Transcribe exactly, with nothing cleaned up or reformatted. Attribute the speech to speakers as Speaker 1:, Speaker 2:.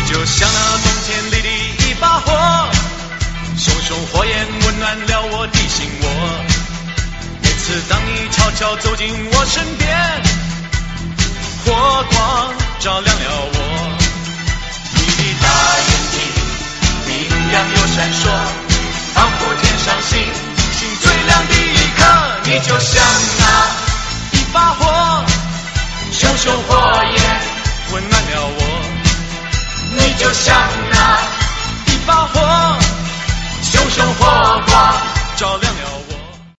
Speaker 1: 就像那冬天里的一把火，熊熊火焰温暖了我的心窝。每次当你悄悄走进我身边，火光照亮了我。你的大眼睛明亮又闪烁，仿佛天上星星最亮的一刻。你就像那一把火，熊熊火焰温暖了我。你就像